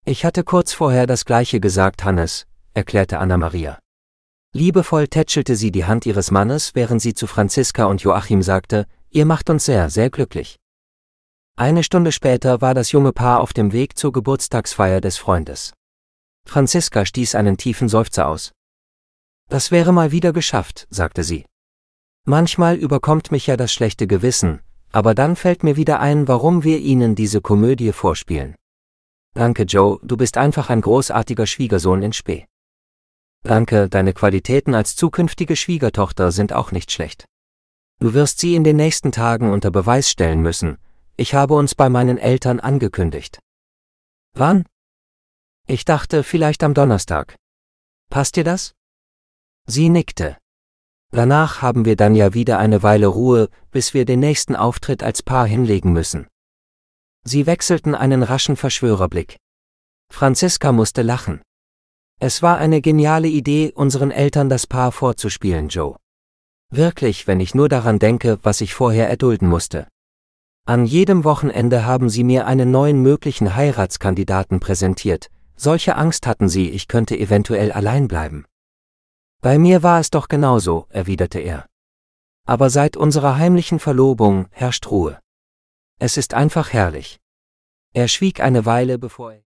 Ich hatte kurz vorher das Gleiche gesagt, Hannes, erklärte Anna-Maria. Liebevoll tätschelte sie die Hand ihres Mannes, während sie zu Franziska und Joachim sagte, ihr macht uns sehr, sehr glücklich. Eine Stunde später war das junge Paar auf dem Weg zur Geburtstagsfeier des Freundes. Franziska stieß einen tiefen Seufzer aus. Das wäre mal wieder geschafft, sagte sie. Manchmal überkommt mich ja das schlechte Gewissen, aber dann fällt mir wieder ein, warum wir Ihnen diese Komödie vorspielen. Danke, Joe, du bist einfach ein großartiger Schwiegersohn in Spe. Danke, deine Qualitäten als zukünftige Schwiegertochter sind auch nicht schlecht. Du wirst sie in den nächsten Tagen unter Beweis stellen müssen. Ich habe uns bei meinen Eltern angekündigt. Wann? Ich dachte, vielleicht am Donnerstag. Passt dir das? Sie nickte. Danach haben wir dann ja wieder eine Weile Ruhe, bis wir den nächsten Auftritt als Paar hinlegen müssen. Sie wechselten einen raschen Verschwörerblick. Franziska musste lachen. Es war eine geniale Idee, unseren Eltern das Paar vorzuspielen, Joe. Wirklich, wenn ich nur daran denke, was ich vorher erdulden musste. An jedem Wochenende haben sie mir einen neuen möglichen Heiratskandidaten präsentiert. Solche Angst hatten sie, ich könnte eventuell allein bleiben. Bei mir war es doch genauso, erwiderte er. Aber seit unserer heimlichen Verlobung herrscht Ruhe. Es ist einfach herrlich. Er schwieg eine Weile, bevor er